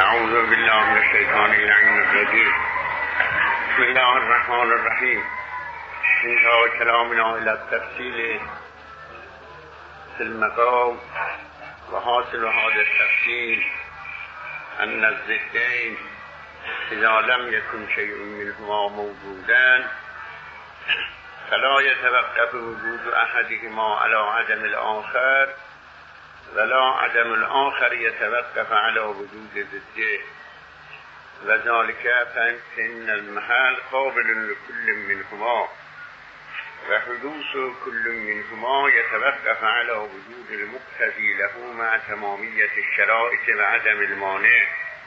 اعوذ بالله من الشیطان اللعین الرجیم. بسم الله الرحمن الرحیم. انتهى كلامنا الى التفصيل في المقام وحاصل هذا التفصيل ان الضدين اذا لم يكن شيء منهما موجودا فلا يتوقف وجود احدهما على عدم الاخر ولا عدم الآخر يتوقف على وجود ضده وذلك فإن المحل قابل لكل منهما وحدوث كل منهما يتوقف على وجود المقتضي له مع تمامية الشرائط وعدم المانع.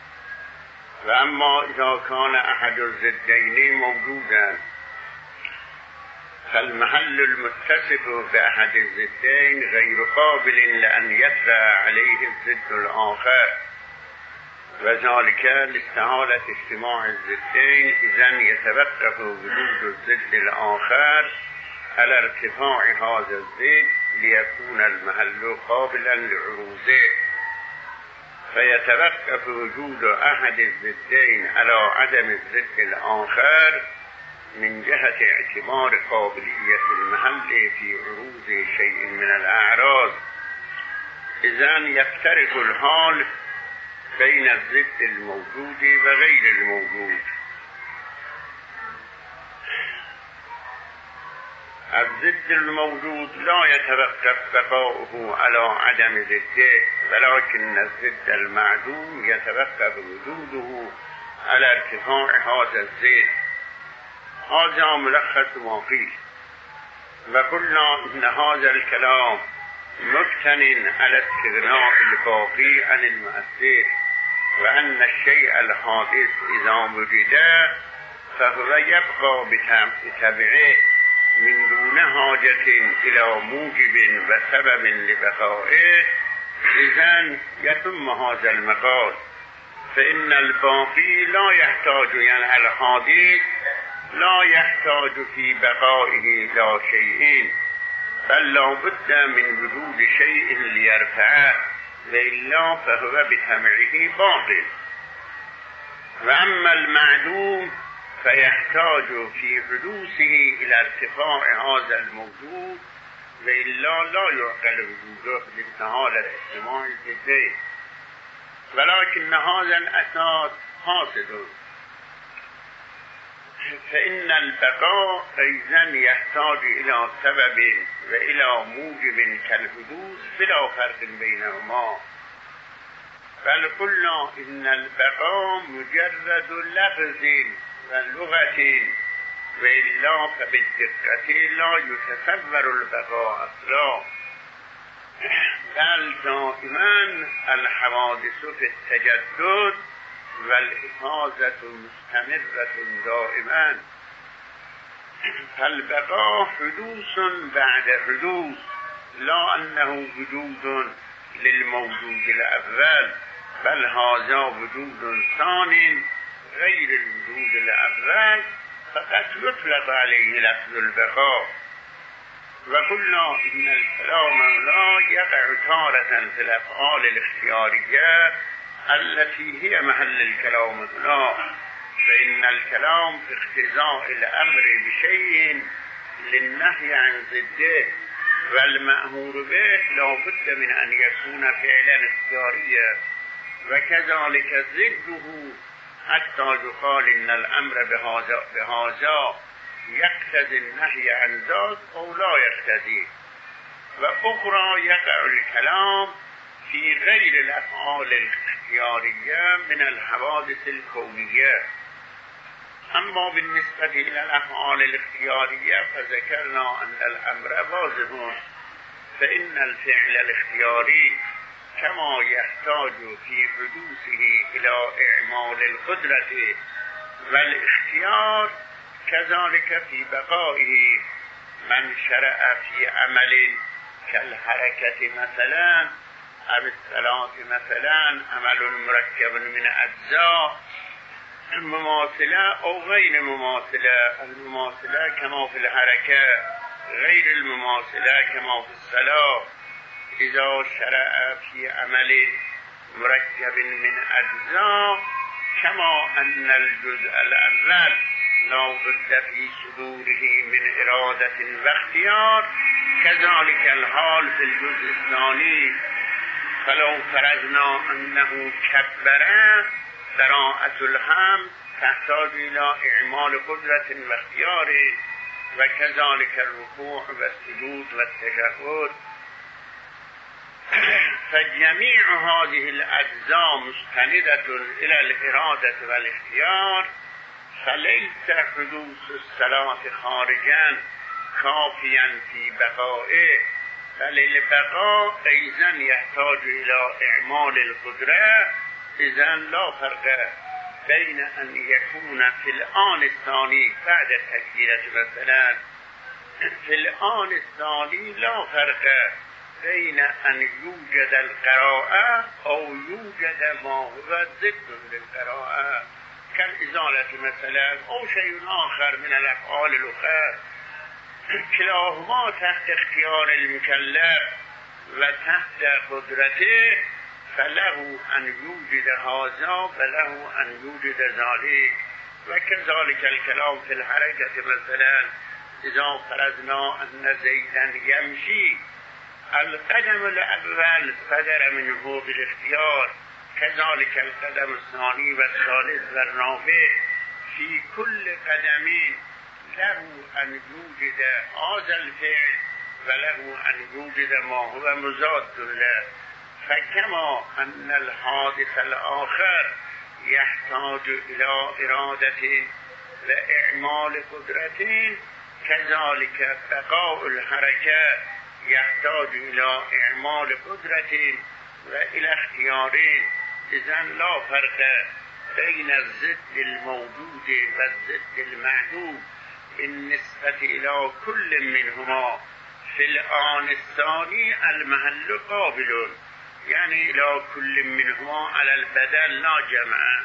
وأما إذا كان أحد الضدين موجودا فالمحل المتصف بأحد الضدين غير قابل لأن يطرأ عليه الضد الآخر وذلك لاستحالة اجتماع الضدين إذن يتوقف وجود الضد الآخر على ارتفاع هذا الضد ليكون المحل قابلا لعروضه فيتوقف وجود أحد الضدين على عدم الضد الآخر من جهة اعتبار قابلية المحل في عروض شيء من الأعراض. إذن يفترق الحال بين الضد الموجود وغير الموجود. الضد الموجود لا يتوقف بقاؤه على عدم ضده ولكن الضد المعدوم يتوقف وجوده على ارتفاع هذا الضد. هذا ملخص ما فيه. وقلنا إن هذا الكلام مبتن على استغناء الباقي عن المؤثر وأن الشيء الحادث إذا وجد فهو يبقى بتبعه من دون حاجة إلى موجب وسبب لبقائه. إذن يتم هذا المقال فإن الباقي لا يحتاج يعني الحادث لا يحتاج في بقائه إلى شيء بل لا بد من وجود شيء ليرفعه وإلا فهو بتبعه باطل. وأما المعدوم فيحتاج في حدوثه إلى ارتفاع هذا الموجود وإلا لا يعقل وجوده لاستحالة اجتماع الضدين. ولكن هذا الأساس فاسد فإن البقاء أيضا يحتاج إلى سبب وإلى موجب كالحدوث بلا فرق بينهما. بل قلنا إن البقاء مجرد لفظ ولغة وإلا فبالدقة لا يتصور البقاء أصلا بل دائما الحوادث في التجدد والإفاظة مستمرة دائما. فالبقاء حدوث بعد حدوث لا أنه وجود للموجود الأول بل هذا وجود ثاني غير الوجود الأول فقد يطلق عليه لفظ البقاء. وقلنا إن الكلام لا يقع تارة في الأفعال الاختيارية التي هي محل الكلام هنا فإن الكلام في اقتضاء الأمر بشيء للنهي عن ضده والمأمور به لا بد من أن يكون فعلا اختياريا وكذلك ضده حتى يقال إن الأمر بهذا يقتضي النهي عن ذاك أو لا يقتضي. وأخرى يقع الكلام في غير الأفعال الاختيارية من الحوادث الكونية. أما بالنسبة إلى الأفعال الاختيارية فذكرنا أن الأمر واضح فإن الفعل الاختياري كما يحتاج في حدوثه إلى إعمال القدرة والاختيار كذلك في بقائه. من شرع في عمل كالحركة مثلا أو الصلاة مثلا عمل مركب من أجزاء مماثلة أو غير مماثلة. المماثلة كما في الحركة غير المماثلة كما في الصلاة. إذا شرع في عمل مرکب من اجزا کما ان الجزء الاول لا بد فی صدوره من اراده و اختیار كذلك الحال في الجزء الثاني فلو فرضنا انه كبر براءة الهم تحتاج الى اعمال قدرة و اختیار و كذلك الركوع و السجود و التشهد فجميع هذه الاجزاء مستندة الى الاراده والاختيار فليس حدوث الصلاة خارجا كافيا في بقائه بل البقاء ايضا يحتاج الى اعمال القدرة اذا لا فرق بين ان يكون في الآن الثاني بعد التكبيرة مثلا في الآن الثاني لا فرق بين ان يوجد القراءة او يوجد ما هو ضد للقراءة كالإزالة مثلا او شيء آخر من الافعال الاخرى كلاهما تحت اختیار المکلف و تحت قدرته فله ان یوجد هذا وله ان یوجد ذلك و كذلك الكلام في الحركة مثلا اذا فرضنا ان زيدا يمشي القدم الاول صدر منه بالاختيار كذلك القدم الثاني والثالث والرابع في كل قدمين له ان يوجد هذا الفعل وله ان يوجد ما هو مضاد له فكما ان الحادث الاخر يحتاج الى اراده واعمال قدرة كذلك بقاء الحركة يحتاج الى اعمال قدرة والى اختيار اذا لا فرق بين الضد الموجود والضد المعدوم بالنسبة إلى كل منهما في الآن الثاني المحل قابل يعني إلى كل منهما على البدل لا جمع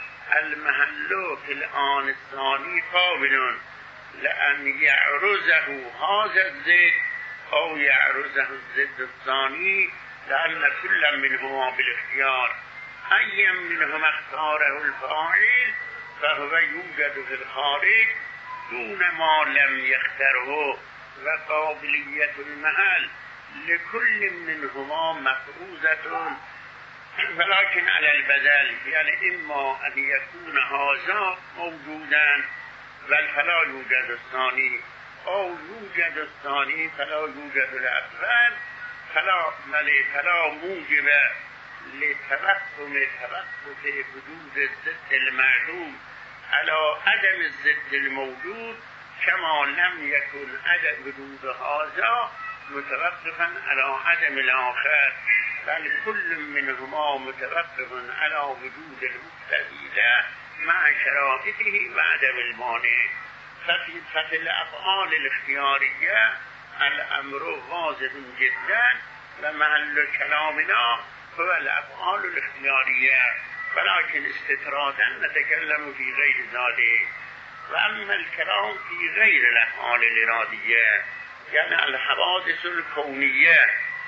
المحل في الآن الثاني قابل لأن يعرضه هذا الضد أو يعرضه الضد الثاني لأن كل منهما بالاختيار أي منهما اختاره الفاعل فهو يوجد في الخارج دون ما لم يختره وقابلية المحل لكل منهما مفروضة ولكن على البدل يعني إما أن يكون هذا موجودا بل فلا يوجد الثاني أو يوجد الثاني فلا يوجد الأول فلا موجب لتوهم توقف حدود الضد المعلوم على عدم الضد الموجود كما لم يكن عدم وجود هذا متوقفا على عدم الآخر بل كل منهما متوقف على وجود المقتضي له مع شرائطه وعدم المانع ففي الأفعال الاختيارية الأمر واضح جدا ومحل كلامنا هو الأفعال الاختيارية ولكن استطرادا نتكلم في غير ذلك وأما الكلام في غير الأفعال الإرادية يعني الحوادث الكونية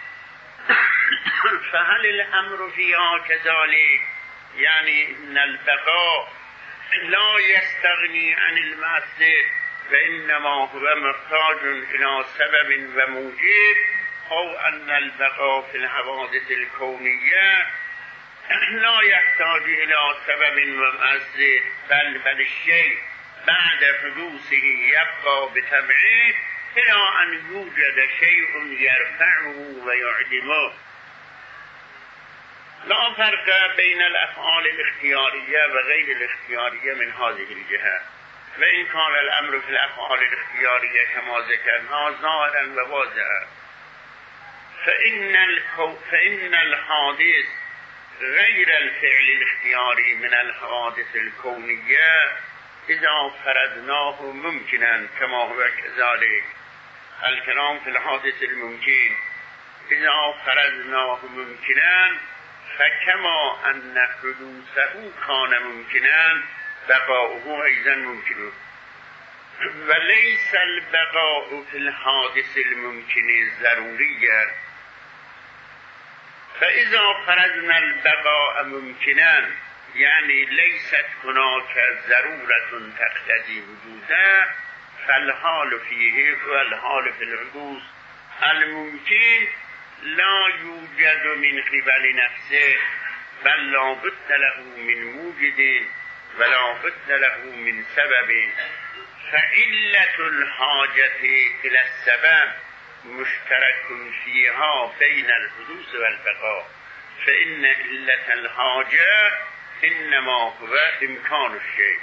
فهل الأمر فيها كذلك يعني إن البقاء لا يستغني عن المؤثر وإنما هو محتاج إلى سبب وموجب أو أن البقاء في الحوادث الكونية لا يحتاج إلى سبب ومؤثر بل الشيء بعد حدوثه يبقى بطبعه إلى أن يوجد شيء يرفعه ويعدمه لا فرق بين الأفعال الاختيارية وغير الاختيارية من هذه الجهة وإن كان الأمر في الأفعال الاختيارية كما ذكرنا ظاهرا وواضحا فإن الحادث غير الفعل الاختياري من الحوادث الكونية إذا فرضناه ممكنا كما هو كذلك الكلام في الحادث الممكن إذا فرضناه ممكنا فكما أن حدوثه كان ممكنا بقاؤه أيضا ممكن وليس البقاء في الحادث الممكن ضروريا فاذا فرضنا البقاء ممکنا یعنی لیست هناک ضرورت تقتضی وجوده فالحال فیه والحال فی الحدوث الممکن لا یوجد من قبل نفسه بل لا بد له من موجد ولا بد له من سبب فعلة الحاجة إلى السبب مشترك فيها بين الحدوث والبقاء فإن علة الحاجة إنما هو إمكان الشيء.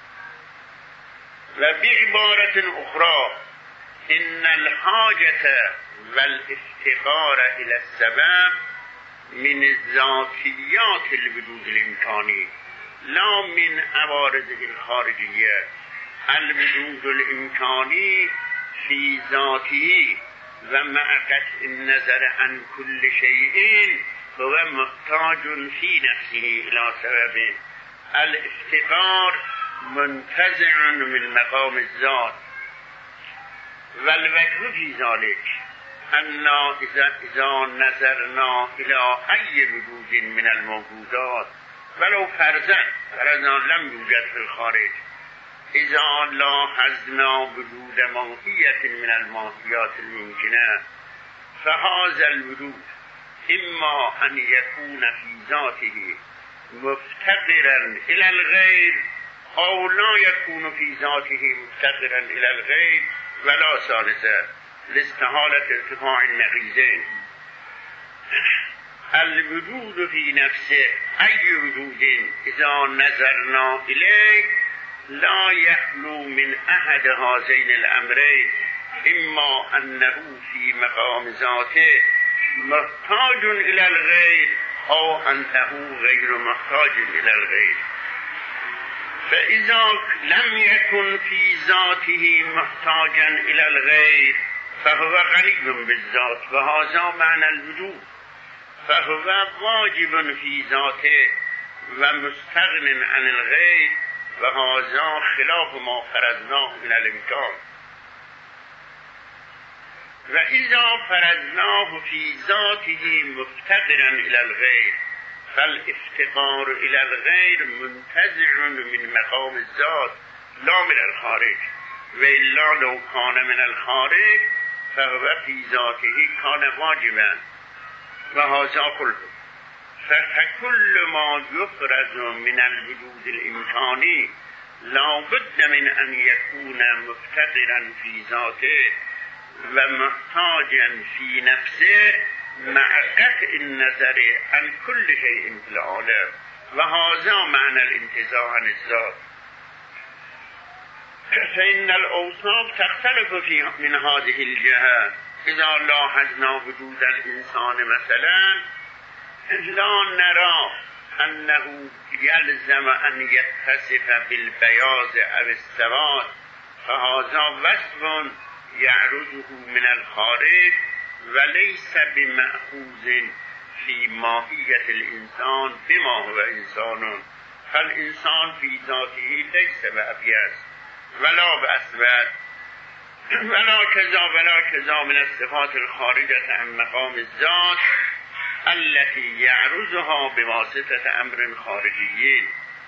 وبعبارة أخرى إن الحاجة والافتقار إلى السبب من ذاتيات الوجود الإمكاني لا من عوارضه الخارجية. الوجود الإمكاني في ذاته ومع قطع النظر عن كل شيء هو محتاج في نفسه إلى سبب. الافتقار منتزع من مقام الذات والوجه في ذلك أن إذا نظرنا إلى أي وجود من الموجودات ولو فرضا لم يوجد في الخارج إذا لاحظنا وجود ماهية من الماهيات الممكنة فهذا الوجود إما أن يكون في ذاته مفتقرا إلى الغير أو لا يكون في ذاته مفتقرا إلى الغير ولا ثالثا لاستحالة ارتفاع النقيضين. الوجود في نفسه أي وجود إذا نظرنا إليه لا يخلو من أحد هذين الأمرين إما أنه في مقام ذاته محتاج إلى الغير أو أنه غير محتاج إلى الغير. فإذا لم يكن في ذاته محتاجا إلى الغير فهو غني بالذات وهذا معنى الوجود فهو واجب في ذاته ومستغن عن الغير وهذا خلاف ما فرضناه من الإمكان. وإذا فرضناه في ذاته مفتقرا إلى الغير فالافتقار إلى الغير منتزع من مقام الذات لا من الخارج وإلا لو كان من الخارج فهو في ذاته كان واجبا وهذا قلت. فكل ما يفرز من الوجود الإمكاني لا بد من أن يكون مفتقرا في ذاته ومحتاجا في نفسه مع قطع النظر عن كل شيء في العالم وهذا معنى الانتزاع عن الذات. فإن الأوصاف تختلف من هذه الجهة. إذا لاحظنا وجود الإنسان مثلا لا نرى أنه يلزم أن يتصف بالبياض أو السواد فهذا وصف يعرضه من الخارج وليس بمأخوذ في ماهية الإنسان بما هو إنسان. فالإنسان في ذاته ليس بأبيض ولا بأسود ولا كذا من الصفات الخارجة عن مقام الذات التي يعرضها بواسطة أمر خارجي.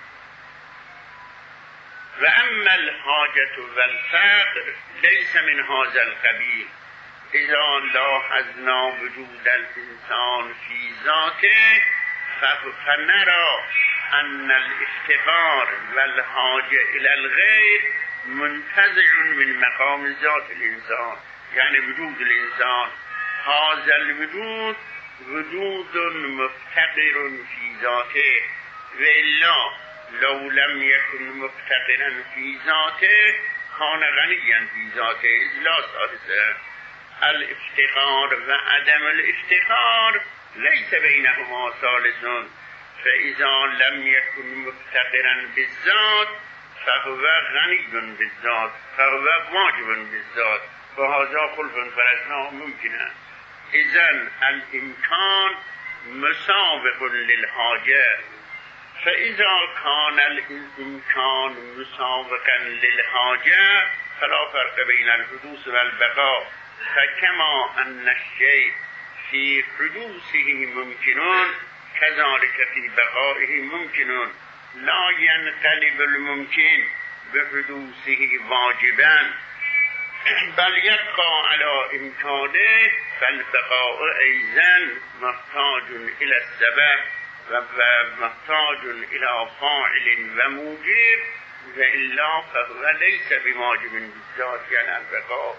وأما الحاجة والفقر ليس من هذا القبيل. إذا لاحظنا وجود الإنسان في ذاته فنرى أن الافتقار والحاجة إلى الغير منتزع من مقام ذات الإنسان يعني وجود الإنسان. هذا الوجود وجود مفتقر في ذاته وإلا لو لم يكن مفتقرا في ذاته كان غنيا في ذاته. لا ثالثة. الافتقار وعدم الافتقار ليس بينهما ثالث. فإذا لم يكن مفتقرا بالذات فهو غني بالذات فهو واجب بالذات وهذا خلف فرضناه ممكنه. إذن الإمكان مسابق للحاجة. فإذا كان الإمكان مسابقا للحاجة فلا فرق بين الحدوث والبقاء. فكما أن الشيء في حدوثه ممكن كذلك في بقائه ممكن لا ينقلب الممكن بحدوثه واجبا بل يبقى على امكانه فالبقاء ايضا محتاج الى السبب ومحتاج الى فاعل وموجب والا فهو ليس بواجب بالذات يعني البقاء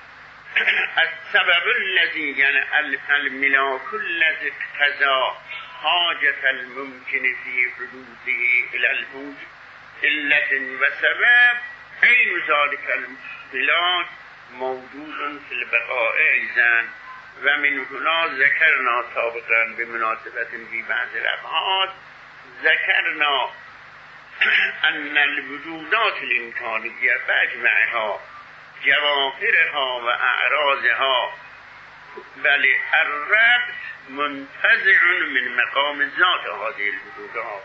السبب الذي يعني الملاك الذي اقتضى حاجة الممكن في حدوثه إلى الموجب علة وسبب عين ذلك الملاك موجود في البقاء أيضا ومن هنا ذكرنا سابقا بمناسبة في بعض الأبحاث ذكرنا أن الوجودات الإمكانية بأجمعها جواهرها وأعراضها بل الربط منتزع من مقام الذات هذه الوجودات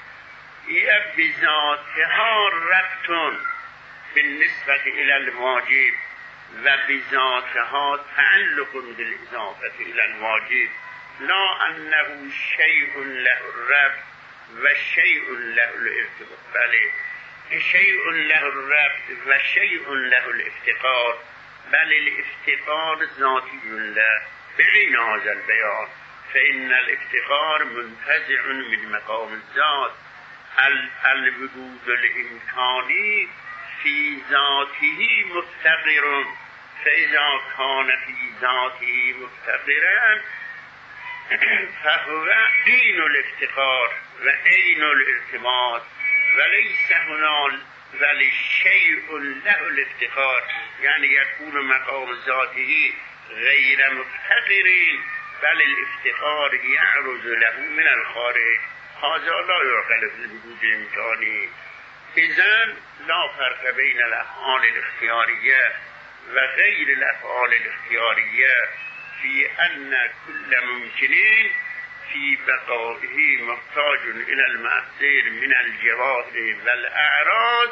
بذاتها ربط بالنسبة إلى الواجب وبذاتها تعلق بالإضافة إلى الواجب لا أنه شيء له الربط وشيء له الارتباط بل شيء له الربط وشيء له الافتقار بل الافتقار ذاتي له بعين هذا البيان فإن الافتقار منتزع من مقام الذات الوجود الإمكاني في ذاته مفتقر فإذا كان في ذاته مفتقرا فهو عين الافتقار وعين الارتباط وليس هنا بل شيء له الافتقار يعني يكون مقام ذاته غير مفتقر بل الافتقار يعرض له من الخارج هذا لا يعقل في الوجود الإمكاني إذن لا فرق بين الأفعال الاختيارية وغير الأفعال الاختيارية في أن كل ممكن في بقائه محتاج إلى المؤثر من الجواهر والأعراض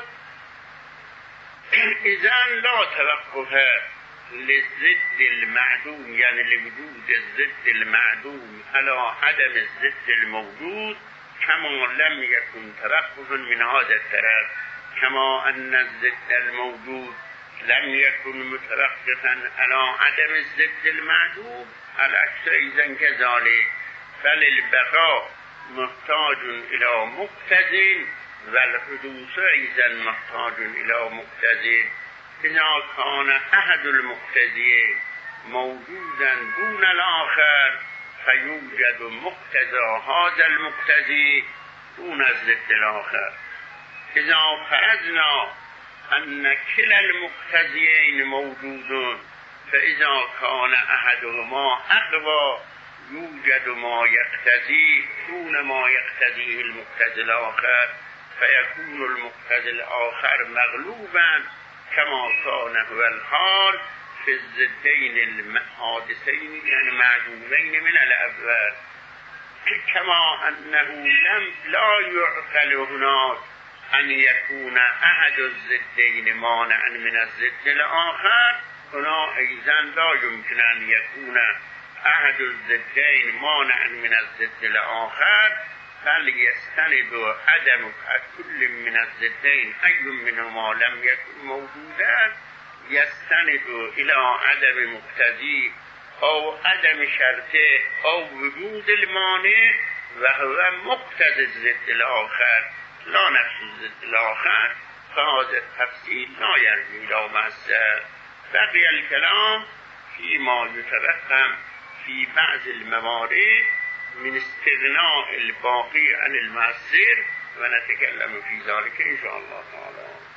إذن لا توقف للضد المعدوم يعني لوجود الضد المعدوم على عدم الضد الموجود كما لم يكن توقف من هذا الطرف كما أن الضد الموجود لم يكن متوقفا على عدم الضد المعدوم العكس إذن كذلك فللبقاء محتاج إلى مقتضٍ والحدوث أيضا محتاج إلى مقتضٍ إذا كان أحد المقتضيين موجودا دون الآخر فيوجد مقتضى هذا المقتضي دون الضد الآخر إذا فرضنا أن كلا المقتضيين موجودون فإذا كان أحدهما أقوى يوجد ما يقتضي دون ما يقتضيه المقتضي الآخر فيكون المقتضي الآخر مغلوبا كما كان هو الحال في الضدين المحادثين يعني معدومين من الأول كما أنه لا يعقل هناك أن يكون أحد الضدين مانعا من الضد الآخر هنا أيضا لا يمكن أن يكون أحد الضدين مانعا من الضد الآخر بل يستند عدم كل من الضدين أي منهما لم يكن موجودا يستند إلى عدم مقتضي أو عدم شرطه أو وجود المانع وهو مقتضي الضد الآخر لا نفس الضد الآخر فهذا التفصيل لا يرجع إلى مصدر بقي الكلام فيما يتوهم في بعض الموارد من استغناء الباقي عن المصدر ونتكلم في ذلك إن شاء الله تعالى.